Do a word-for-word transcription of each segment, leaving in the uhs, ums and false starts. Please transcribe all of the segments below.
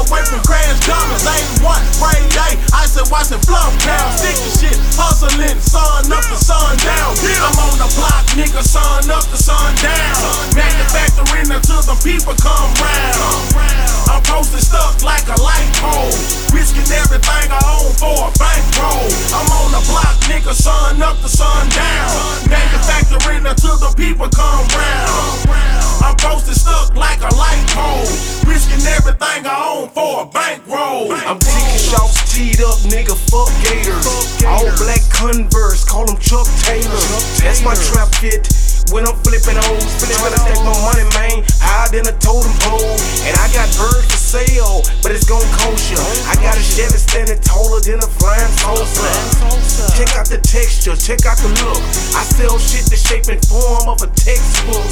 away from crash dummies. Ain't one, brain day, I said watching flop down. Sticky shit, hustling, sun up to sun down. I'm on the block, nigga, sun up to sun down. Manufacturing until the people come round. I'm posted stuck like a light pole, risking everything I own for a bankroll. I'm on the block, nigga, sun up to sun down. Manufacturing until the people come round. I'm posted stuck like a light pole, risking everything I own for a bankroll. I'm taking shots teed up, nigga, fuck Gators. All black Converse, call them Chuck Taylor. That's my trap fit when I'm flipping O's. Trying to stack my money, man, higher than a totem pole. And I got birds for sale, but it's gon' cost ya. I got a Chevy standing taller than a flying saucer. Check out the texture, check out the look. I sell shit the shape and form of a textbook.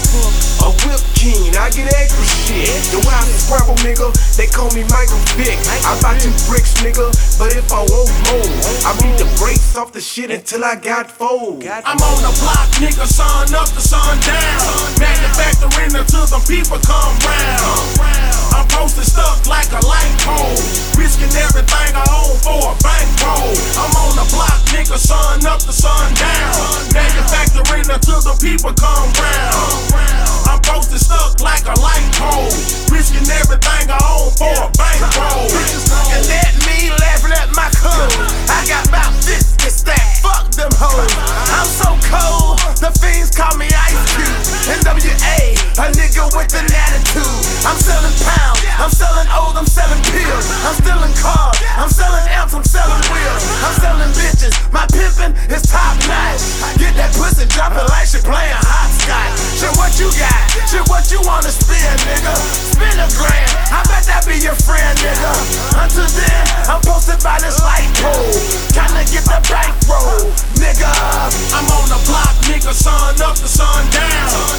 A whip king, I get extra shit. The wild scrabble, nigga, they call me Michael Vick. I buy two bricks, nigga, but if I want more, I beat the brakes off the shit until I got four. I'm on the block, nigga, sun up to sun down. Manufacturing until the people come round. I'm posted stuck like a light pole, risking everything I own for a bankroll. I'm on the block, nigga, sun up to sun down. Manufacturing until the people come round. I'm posted stuck like a light pole, risking everything I own for a bankroll. And let me laughing at my code. I got about fifty stacks. Fuck them hoes. I'm so cold, the fiends call me Ice Cube. N W A, a nigga with an attitude. I'm selling pounds, I'm selling O's, I'm selling pills. I'm stealing cars, I'm selling amps, I'm selling wheels. I'm selling bitches, my pimpin' is top notch. Get that pussy, drop it like she playing hopscotch. Shit, what you got? Shit, what you wanna spend, nigga? Spend a grand, I bet that be your friend, nigga. Until then, I'm posted by this light pole, tryna get the bankroll, nigga. I'm on the block, nigga, sun up to sun down.